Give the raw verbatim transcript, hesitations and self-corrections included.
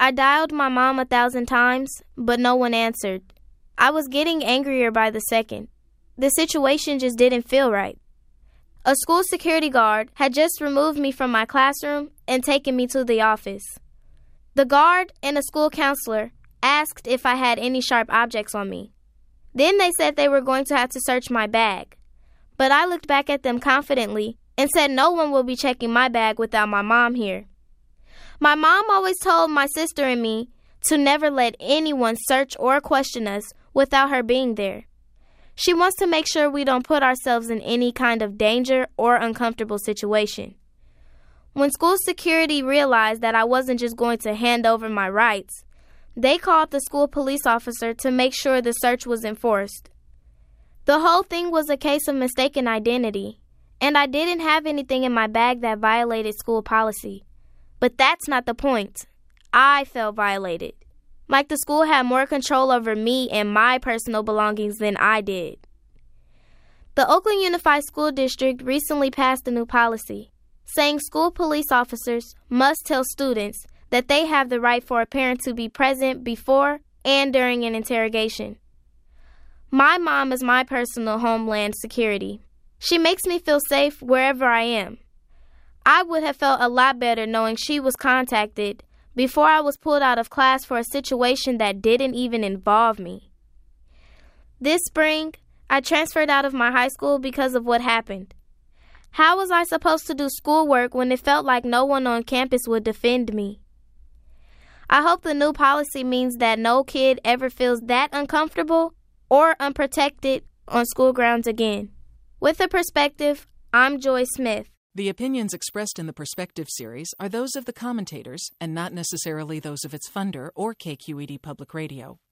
I dialed my mom a thousand times, but no one answered. I was getting angrier by the second. The situation just didn't feel right. A school security guard had just removed me from my classroom and taken me to the office. The guard and a school counselor asked if I had any sharp objects on me. Then they said they were going to have to search my bag. But I looked back at them confidently and said no one will be checking my bag without my mom here. My mom always told my sister and me to never let anyone search or question us without her being there. She wants to make sure we don't put ourselves in any kind of danger or uncomfortable situation. When school security realized that I wasn't just going to hand over my rights, they called the school police officer to make sure the search was enforced. The whole thing was a case of mistaken identity, and I didn't have anything in my bag that violated school policy. But that's not the point. I felt violated. Like the school had more control over me and my personal belongings than I did. The Oakland Unified School District recently passed a new policy, saying school police officers must tell students that they have the right for a parent to be present before and during an interrogation. My mom is my personal homeland security. She makes me feel safe wherever I am. I would have felt a lot better knowing she was contacted before I was pulled out of class for a situation that didn't even involve me. This spring, I transferred out of my high school because of what happened. How was I supposed to do schoolwork when it felt like no one on campus would defend me? I hope the new policy means that no kid ever feels that uncomfortable or unprotected on school grounds again. With a Perspective, I'm Joy Smith. The opinions expressed in the Perspective series are those of the commentators and not necessarily those of its funder or K Q E D Public Radio.